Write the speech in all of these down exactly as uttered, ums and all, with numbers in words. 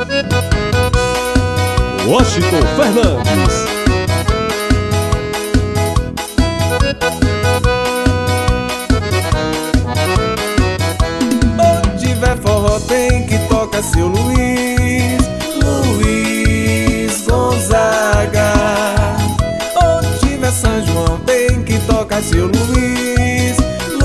Washington Fernandes. Onde tiver forró tem que tocar seu Luiz, Luiz Gonzaga. Onde tiver São João tem que tocar seu Luiz,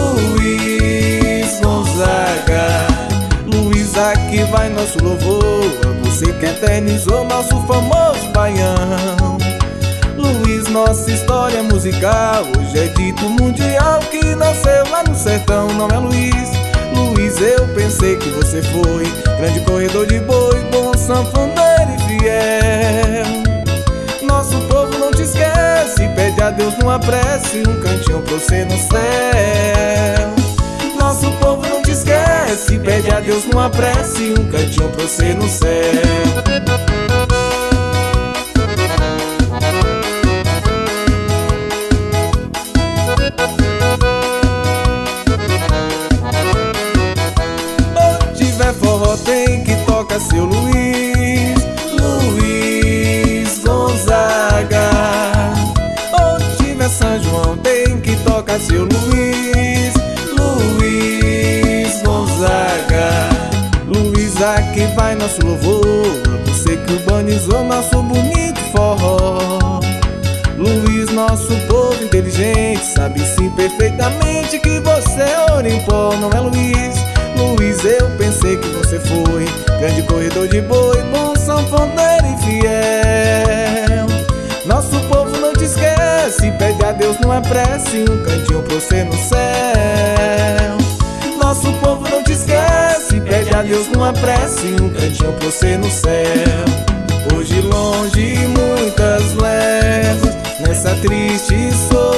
Luiz Gonzaga. Luiz, aqui vai nosso louvor, você que eternizou nosso famoso baião. Luiz, nossa história musical hoje é dito mundial, que nasceu lá no sertão, não é Luiz? Luiz, eu pensei que você foi grande corredor de boi, bom sanfoneiro e fiel. Nosso povo não te esquece, pede a Deus numa prece um cantinho pra você no céu. Nosso povo não te esquece, pede a Deus numa prece um cantinho pra você no céu. Forró tem que tocar seu Luiz, Luiz Gonzaga. Onde tiver São João tem que tocar seu Luiz, Luiz Gonzaga. Luiz, aqui vai nosso louvor, você que urbanizou nosso bonito forró. Luiz, nosso povo inteligente sabe sim perfeitamente que você é ouro em pó, não é Luiz? Luiz, eu pensei que você foi grande corredor de boi, bom sanfoneiro e fiel. Nosso povo não te esquece, pede a Deus numa prece um cantinho pra você no céu. Nosso povo não te esquece, pede a Deus numa prece um cantinho pra você no céu. Hoje longe muitas léguas, nessa triste solidão,